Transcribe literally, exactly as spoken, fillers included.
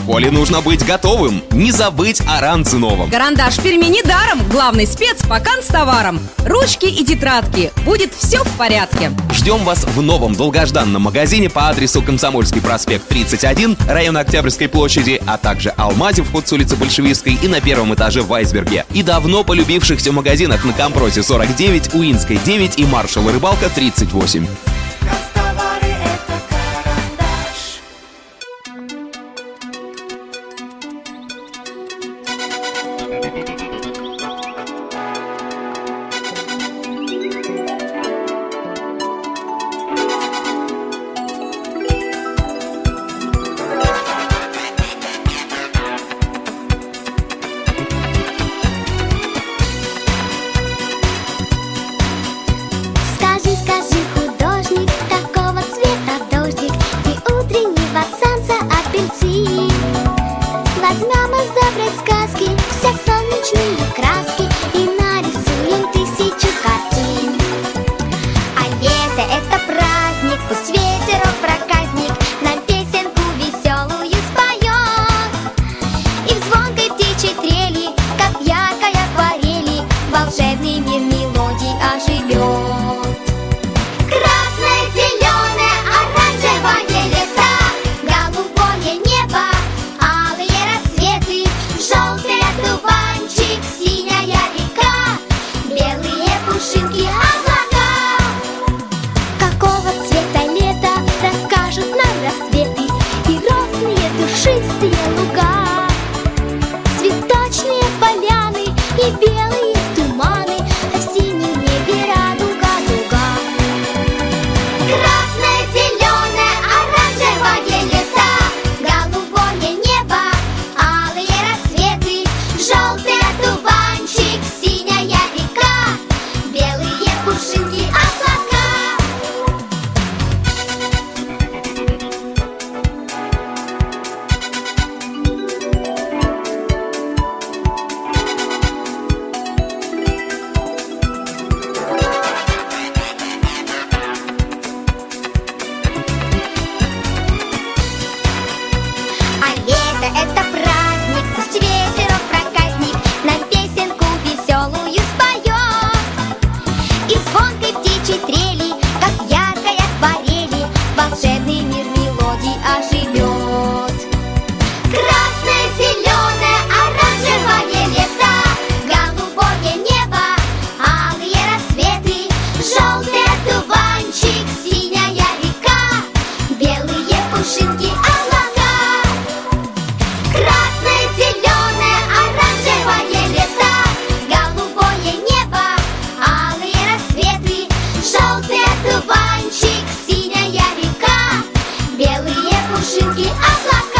школе нужно быть готовым. Не забыть о ранце новом. Карандаш фирме недаром, главный спец по канцтоварам. Ручки и тетрадки, будет все в порядке. Ждем вас в новом долгожданном магазине по адресу Комсомольский проспект тридцать один, район Октябрьской площади, а также Алмазе, вход с улицы Большевистской, и на первом этаже в Вайсберге. И давно полюбившихся магазинах на Компросе сорок девять, Уинской девять и Маршал и Рыбалка тридцать восемь. Скажи, скажи, художник, какого цвета дождик и утренний от солнца апельсин? Возьмем из доброй сказки все солнечные краски и нарисуем тысячу картин. А лето — это праздник, пусть ветерок проказник нам песенку веселую споет. И в звонкой птичьей трели, как яркой акварели, волшебный мир мелодий оживет. Красное, зеленое, оранжевое лето, голубое небо, алые рассветы, желтый одуванчик, синяя река, белые пушинки, облака. Какого цвета лето, расскажут нам рассветы и розные душистые луга, цветочные поляны и белые туманы, а в синем небе радуга дуга. Красное, зеленое, оранжевое лето, голубое небо, алые рассветы, желтый одуванчик, синяя река, белые пушинки, облака. А лето — это праздник, пусть ветерок проказник нам песенку веселую споет. И в звонкой птичьей трели, как яркой акварели, волшебный мир мелодий оживет. Красное, зеленое, оранжевое лето, голубое небо, алые рассветы, желтый одуванчик, синяя река, белые пушинки, облака. Красное, зеленое, оранжевое лето, голубое небо, алые рассветы, желтый одуванчик, синяя река, белые пушинки, облака.